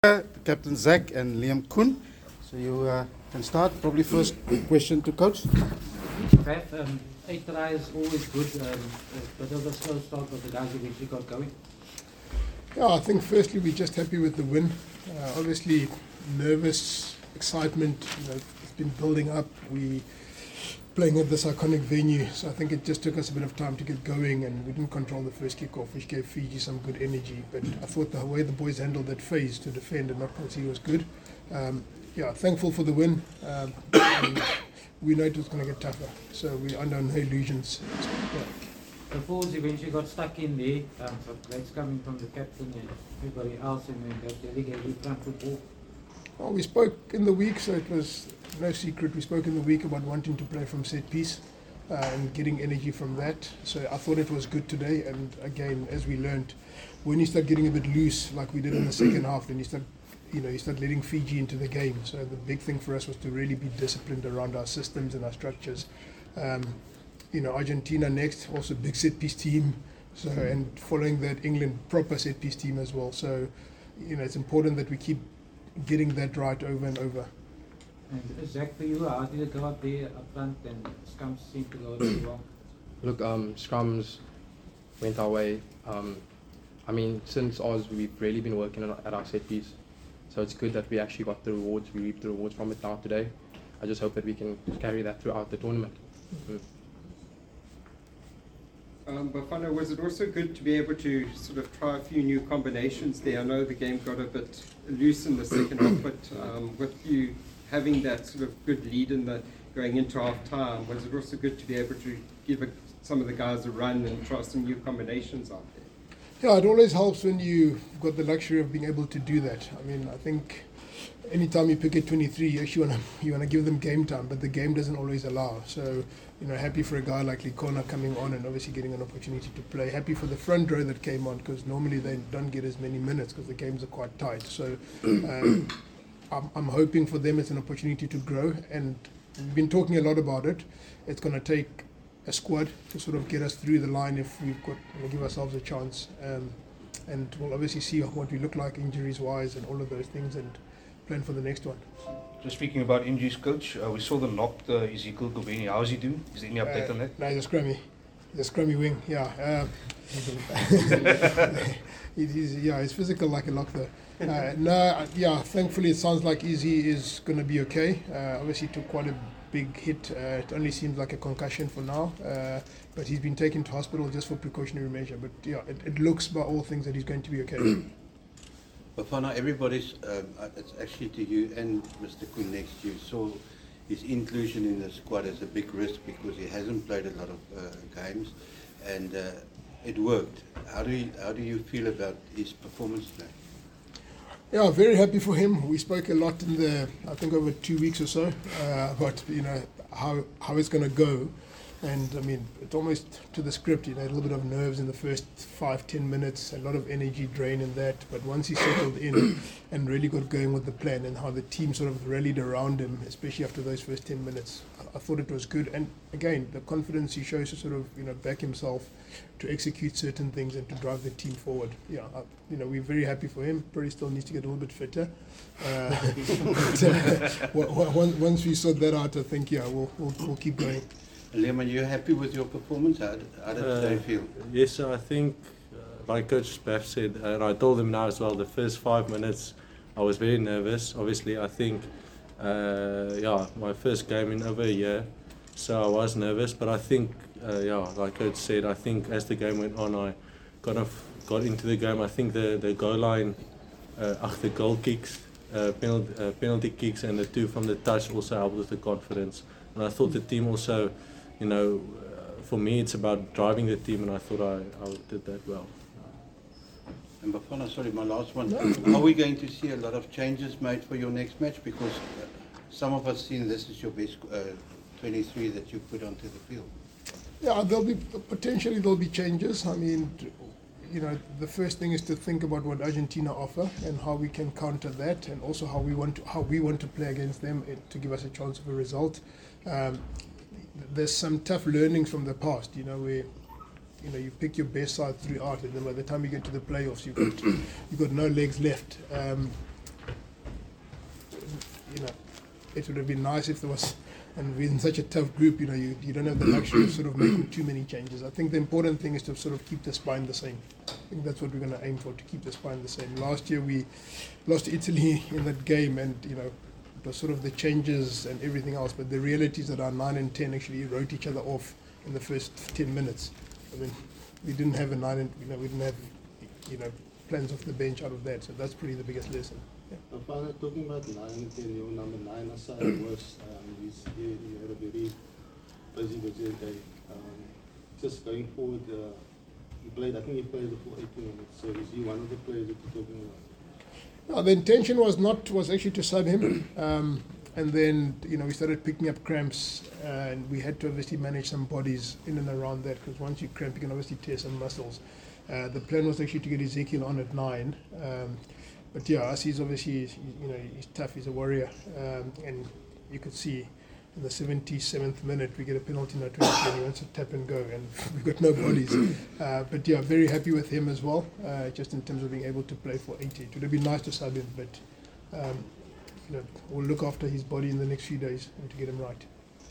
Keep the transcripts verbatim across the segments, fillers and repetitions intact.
Captain Zach and Liam Koen. So you uh, can start. Probably first question to coach. Okay, um, eight tries always good. Um, a bit of a slow start, but the guys eventually got going. Yeah, I think firstly we're just happy with the win. Uh, obviously, nervous, excitement. You know, it's been building up. We playing at this iconic venue, so I think it just took us a bit of time to get going, and we didn't control the first kickoff, which gave Fiji some good energy. But I thought the way the boys handled that phase to defend and not concede was good. Um, yeah, thankful for the win. Um, and we know it was going to get tougher, so we're under no illusions. Yeah. The forwards eventually got stuck in there, um, but that's coming from the captain and everybody else, and then that really gave you front football. Well, we spoke in the week, so it was no secret. We spoke in the week about wanting to play from set piece uh, and getting energy from that. So I thought it was good today. And again, as we learned, when you start getting a bit loose, like we did in the second half, then you start, you know, you start letting Fiji into the game. So the big thing for us was to really be disciplined around our systems and our structures. Um, you know, Argentina next, also big set piece team. So and following that, England proper set piece team as well. So you know, it's important that we keep getting that right over and over. And Zach, for you, how did it go up there up front, and scrums seem to go really well? Look, um, scrums went our way. Um, I mean, since Oz, we've really been working on, at our set piece, so it's good that we actually got the rewards. We reaped the rewards from it now today. I just hope that we can carry that throughout the tournament. Mm. Um, Bafana, was it also good to be able to sort of try a few new combinations there? I know the game got a bit loose in the second half, but um, with you having that sort of good lead in the going into half time, was it also good to be able to give a, some of the guys a run and try some new combinations out there? Yeah, it always helps when you've got the luxury of being able to do that. I mean, I think anytime you pick a twenty-three, you actually want to you want to give them game time, but the game doesn't always allow. So, you know, happy for a guy like Likona coming on and obviously getting an opportunity to play. Happy for the front row that came on, because normally they don't get as many minutes because the games are quite tight. So, um, I'm, I'm hoping for them it's an opportunity to grow, and we've been talking a lot about it. It's going to take a squad to sort of get us through the line if we've got, we'll give ourselves a chance. Um, and we'll obviously see what we look like injuries-wise and all of those things, and plan for the next one. Just speaking about injuries, coach, uh, we saw the locked uh, Ezekiel Gobeni. How is he doing? Is there any update uh, on that? No, he's a scrummy. He's a scrummy wing, yeah. Um, he's, yeah, he's physical like a lock though. Uh, no, yeah, thankfully it sounds like Izzy is going to be okay. Uh, obviously took quite a big hit. Uh, it only seems like a concussion for now, uh, but he's been taken to hospital just for precautionary measure. But yeah, it, it looks by all things that he's going to be okay. Bafana, everybody's, um, it's actually to you and Mister Koen next. You saw his inclusion in the squad as a big risk because he hasn't played a lot of uh, games, and uh, it worked. How do you, how do you feel about his performance today? Yeah, very happy for him. We spoke a lot in the, I think over two weeks or so, uh, about, you know, how how it's going to go. And I mean, it's almost to the script, you know, a little bit of nerves in the first five, ten minutes, a lot of energy drain in that. But once he settled in and really got going with the plan and how the team sort of rallied around him, especially after those first ten minutes, I, I thought it was good. And again, the confidence he shows to sort of, you know, back himself to execute certain things and to drive the team forward. Yeah, I, you know, we're very happy for him. Probably still needs to get a little bit fitter. Uh, but, uh, w- w- once we sort that out, I think, yeah, we'll, we'll, we'll keep going. Liam, are you happy with your performance? How did, how did Uh, they feel? Yes, I think, uh, like Coach Baff said, and I told him now as well, the first five minutes I was very nervous. Obviously, I think, uh, yeah, my first game in over a year, so I was nervous. But I think, uh, yeah, like Coach said, I think as the game went on, I kind of got into the game. I think the, the goal line, uh, after goal kicks, uh, penalty, uh, penalty kicks, and the two from the touch also helped with the confidence. And I thought the team also, you know, uh, for me it's about driving the team, and I thought I, I did that well. And Bafana, sorry, my last one. No. Are we going to see a lot of changes made for your next match? Because uh, some of us seen this is your best uh, twenty-three that you put onto the field. Yeah, there'll be potentially there'll be changes. I mean, you know, the first thing is to think about what Argentina offer and how we can counter that, and also how we want to, how we want to play against them to give us a chance of a result. Um, there's some tough learnings from the past, you know, where you know you pick your best side throughout, and then by the time you get to the playoffs, you've got you've got no legs left. Um, you know, it would have been nice if there was, and we're in such a tough group, you know, you, you don't have the luxury of sort of making too many changes. I think the important thing is to sort of keep the spine the same. I think that's what we're going to aim for, to keep the spine the same. Last year we lost to Italy in that game, and, you know, it was sort of the changes and everything else, but the reality is that our nine and ten actually wrote each other off in the first ten minutes. I mean, we didn't have a nine and, you know, we didn't have, you know, plans off the bench out of that, so that's probably the biggest lesson. Uh, Father, talking about nine and ten, your number nine aside was, um, he's, he, he had a very busy, busy day. Um, just going forward, uh, he played, I think he played the full eighty minutes, so is he one of the players that you're talking about? No, the intention was not, was actually to sub him, um, and then, you know, we started picking up cramps, uh, and we had to obviously manage some bodies in and around that, because once you cramp, you can obviously tear some muscles. Uh, the plan was actually to get Ezekiel on at nine. Um, But yeah, us, he's obviously, you know, he's tough, he's a warrior. Um, and you could see in the seventy-seventh minute, we get a penalty in our twenty, and he wants to tap and go, and we've got no bodies. Uh, but yeah, very happy with him as well, uh, just in terms of being able to play for eighty. It would have been nice to sub him, but um, you know, we'll look after his body in the next few days and to get him right.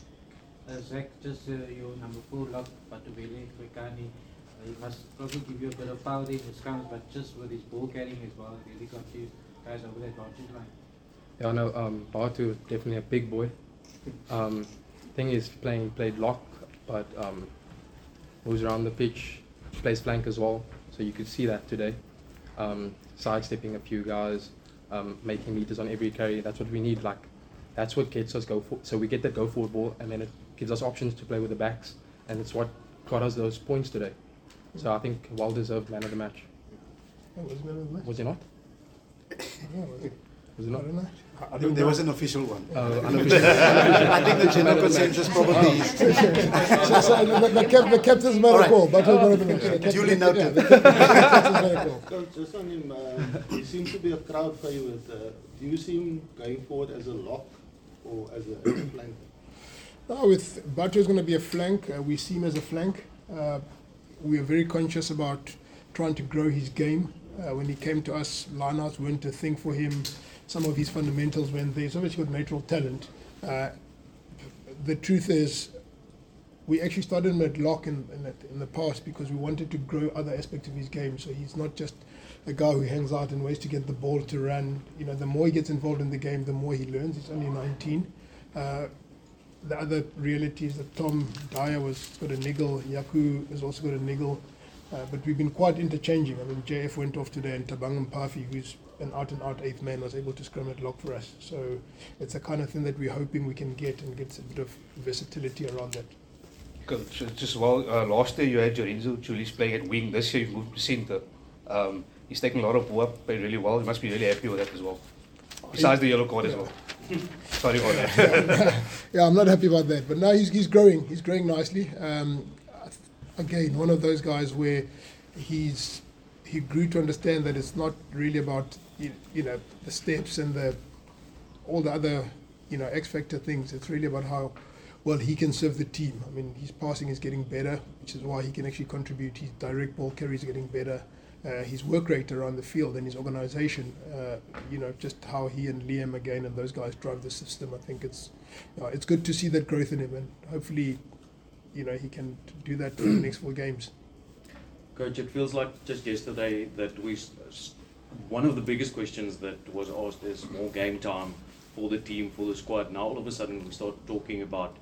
Uh, Zach, just uh, your number four lock, Batubele Kwekani. He must probably give you a bit of power in his scrums, but just with his ball carrying as well, it really got you guys over the advantage line. Yeah, no, um, Batu definitely a big boy. Um, thing is, playing played lock, but um, moves around the pitch, plays flank as well. So you could see that today. Um, sidestepping a few guys, um, making meters on every carry. That's what we need. Like, that's what gets us go for. So we get that go forward ball, and then it gives us options to play with the backs, and it's what got us those points today. So I think well deserved man of the match. Oh, was man of the match? Was he not? Oh, was it? Was he not? I don't know. I think there was an official one. Uh, unofficial. I think the general consensus probably is. so, so the, the, cap, the captain's man of call, but man of the match. The captain- Duly noted. yeah, the captain's man of call. Coach, just on him, uh, he seems to be a crowd favourite. Uh, do you see him going forward as a lock or as a, as a flank? No, with Batu is going to be a flank. Uh, we see him as a flank. Uh, we are very conscious about trying to grow his game. Uh, when he came to us, lineouts weren't a thing for him. Some of his fundamentals went there. He's obviously got natural talent. Uh, the truth is, we actually started him at lock in, in, the, in the past because we wanted to grow other aspects of his game. So he's not just a guy who hangs out and waits to get the ball to run. You know, the more he gets involved in the game, the more he learns. He's only nineteen. Uh, the other reality is that Tom Dyer was got a niggle. Yaku has also got a niggle. Uh, but we've been quite interchanging. I mean, J F went off today, and Tabang Mpafi, who's an out-and-out eighth man, was able to scrum at lock for us. So it's the kind of thing that we're hoping we can get and get a bit of versatility around that. Coach, just well, uh, last year you had Lorenzo Julius playing at wing. This year you've moved to centre. Um, he's taking a lot of ball up, played really well. You must be really happy with that as well. Besides the yellow card as well. Sorry about that. Yeah, I'm not happy about that. But no, he's, he's growing. He's growing nicely. Um, again, one of those guys where he's he grew to understand that it's not really about you, you know the steps and the all the other you know X factor things. It's really about how well he can serve the team. I mean, his passing is getting better, which is why he can actually contribute. His direct ball carry is getting better. Uh, his work rate around the field and his organisation, uh, you know, just how he and Liam again and those guys drive the system. I think it's uh, it's good to see that growth in him, and hopefully, you know, he can do that in the next four games. Coach, it feels like just yesterday that we, one of the biggest questions that was asked is more game time for the team, for the squad. Now all of a sudden we start talking about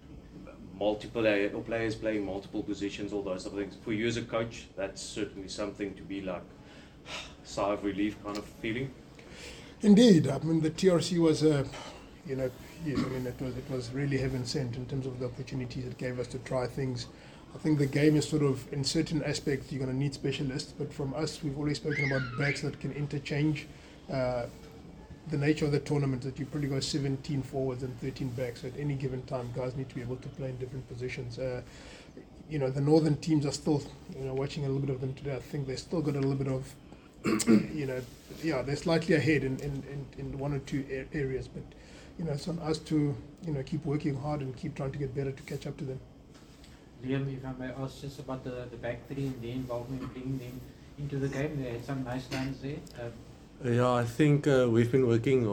multiple players playing multiple positions, all those other things. For you as a coach, that's certainly something to be like sigh of relief kind of feeling. Indeed, I mean the T R C was a, you know, yes, I mean it was it was really heaven sent in terms of the opportunities it gave us to try things. I think the game is sort of, in certain aspects, you're going to need specialists, but from us, we've always spoken about backs that can interchange. Uh, the nature of the tournament that you probably go seventeen forwards and thirteen backs. So at any given time, guys need to be able to play in different positions. Uh, you know, the northern teams are still, you know, watching a little bit of them today. I think they've still got a little bit of, you know, yeah, they're slightly ahead in, in, in, in one or two areas, but, you know, it's on us to, you know, keep working hard and keep trying to get better to catch up to them. Liam, if I may ask just about the, the back three and their involvement, bringing them into the game. They had some nice runs there. Um, Yeah, I think uh, we've been working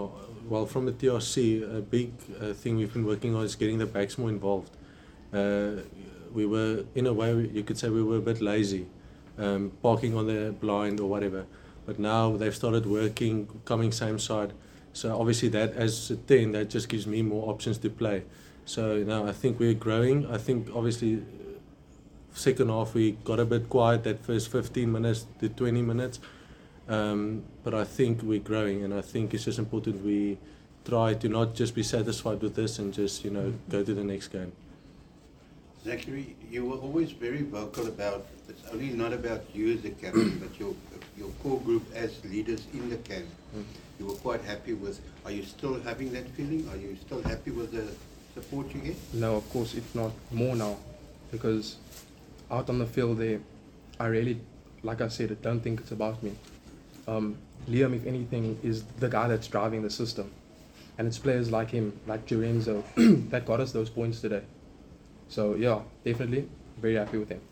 well, from the T R C, a big uh, thing we've been working on is getting the backs more involved. Uh, we were, in a way, you could say we were a bit lazy, um, parking on the blind or whatever. But now they've started working, coming same side. So obviously that, as a ten, that just gives me more options to play. So now I think we're growing. I think obviously second half we got a bit quiet that first fifteen minutes to twenty minutes. Um, but I think we're growing, and I think it's just important we try to not just be satisfied with this and just, you know, go to the next game. Zachary, you were always very vocal about, it's only not about you as a captain, but your your core group as leaders in the camp. Mm. You were quite happy with, are you still having that feeling? Are you still happy with the support you get? No, of course, if not more now, because out on the field there, I really, like I said, I don't think it's about me. Um, Liam, if anything, is the guy that's driving the system. And it's players like him, like Jorenzo, that got us those points today. So yeah, definitely very happy with him.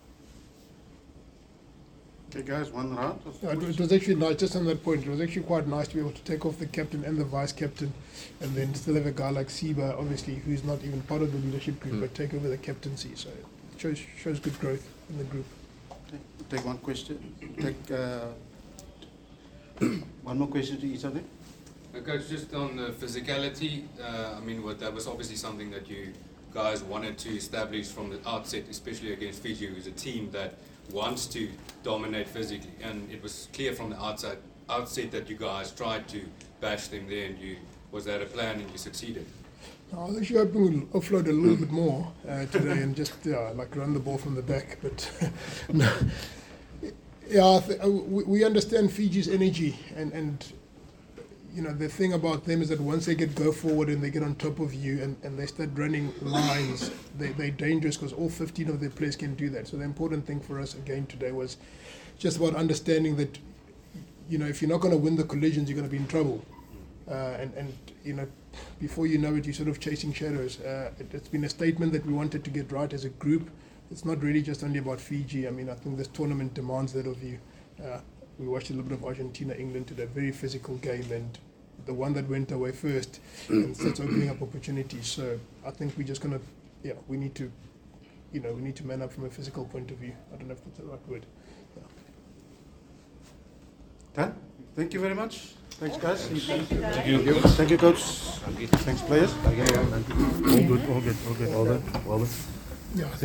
Okay, guys, one round. of Yeah, it was- it was actually nice, just on that point, it was actually quite nice to be able to take off the captain and the vice captain, and then still have a guy like Siba, obviously, who's not even part of the leadership group, Mm. but take over the captaincy. So it shows, shows good growth in the group. Okay, take one question. Take uh, one more question to each of them. Uh, Coach, just on the physicality, uh, I mean, what, that was obviously something that you guys wanted to establish from the outset, especially against Fiji, who's a team that wants to dominate physically. And it was clear from the outside, outset that you guys tried to bash them there, and you was that a plan and you succeeded? I was actually hoping we'll offload a little bit more uh, today and just yeah, like run the ball from the back. But no. Yeah, I th- uh, we, we understand Fiji's energy, and, and you know the thing about them is that once they get go forward and they get on top of you and, and they start running lines, they, they're dangerous because all fifteen of their players can do that. So the important thing for us again today was just about understanding that you know if you're not going to win the collisions, you're going to be in trouble. Uh, and, and you know, before you know it, you're sort of chasing shadows. Uh, it, it's been a statement that we wanted to get right as a group. It's not really just only about Fiji. I mean, I think this tournament demands that of you. Uh, we watched a little bit of Argentina, England today, very physical game, and the one that went away first and starts opening up opportunities. So I think we're just gonna, yeah, we need to, you know, we need to man up from a physical point of view. I don't know if that's the right word. Yeah. Done? Thank you very much. Thanks, guys. Thank you, guys. Thank you, Thank you, coach. Thanks, players. All good, all good, all good, all good. Well done, well done. Yeah.